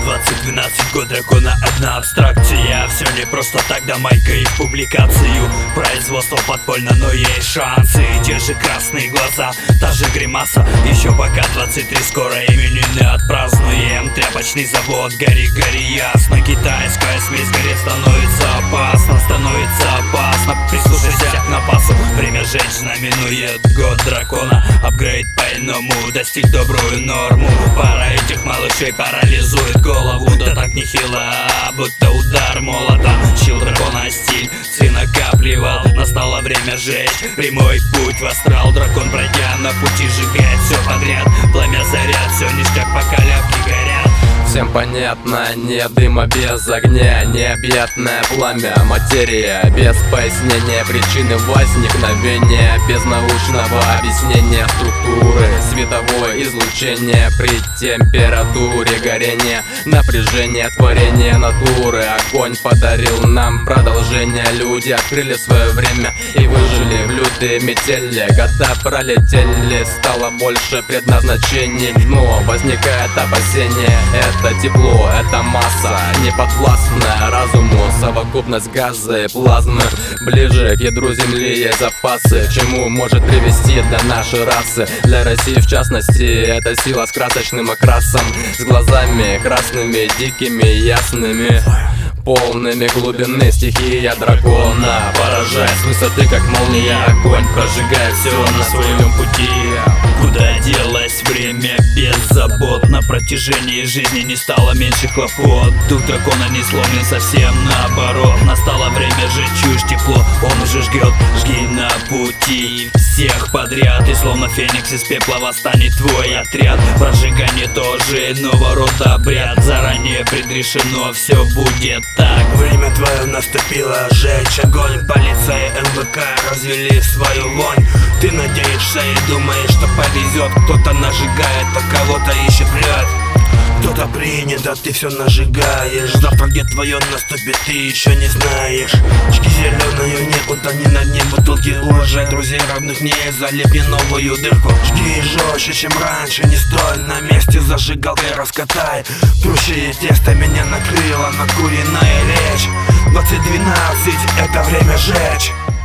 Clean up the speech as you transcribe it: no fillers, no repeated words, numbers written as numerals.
2012, год дракона, одна абстракция. Все не просто так, да майка и в публикацию. Производство подпольно, но есть шансы. Те же красные глаза, та же гримаса. Еще пока 23, скоро именины отпразднуем. Тряпочный завод, гори, гори ясно. Китайская смесь, горе становится опасно. Становится опасно, прислушайся к напасу. Время жечь знаменует год дракона. Апгрейд по-иному, достиг добрую норму. Пара этих малышей парализует голову. Да так нехило, будто удар молота. Чил дракона стиль, сын накапливал. Настало время жечь, прямой путь в астрал. Дракон, пройдя на пути, сжигает все подряд. Пламя заряд, все ништяк, пока ляпки горят. Всем понятно, нет дыма без огня, необъятное пламя, материя без пояснения причины возникновения, без научного объяснения структуры, световое излучение при температуре горения, напряжение творения натуры. Огонь подарил нам продолжение, люди открыли свое время и выжили в лютой метели. Года пролетели, стало больше предназначений, но возникает опасение. Это тепло, это масса, неподвластная разуму. Совокупность газа и плазмы. Ближе к ядру Земли есть запасы. К чему может привести для нашей расы? Для России в частности, это сила с красочным окрасом, с глазами красными, дикими, ясными, полными глубины. Стихия дракона поражает с высоты, как молния. Огонь прожигает все на своем пути. Куда делось время без забот? На протяжении жизни не стало меньше хлопот. Дух дракона не сломлен, совсем наоборот. Настало время жечь чушь, тепло он уже жгет. Жги на пути всех подряд, и словно феникс из пепла восстанет твой отряд. Прожигание тоже иного рода обряд. Заранее предрешено, все будет так. Время твое наступило, жечь огонь. Полиция, МВК развели свою вонь. Ты надеешься и думаешь, что повезет. Кто-то нажигает, а кого-то ищет лед. Кто-то принят, а ты все нажигаешь. Завтра где твое наступит, ты еще не знаешь. Очки зеленые некуда, не на дне бутылки уже. Друзей родных не залепни новую дырку. Жги жестче, чем раньше, не стой на месте. Зажигалкой раскатай. Круче тесто меня накрыло, накуренная речь. 2012, это время жечь.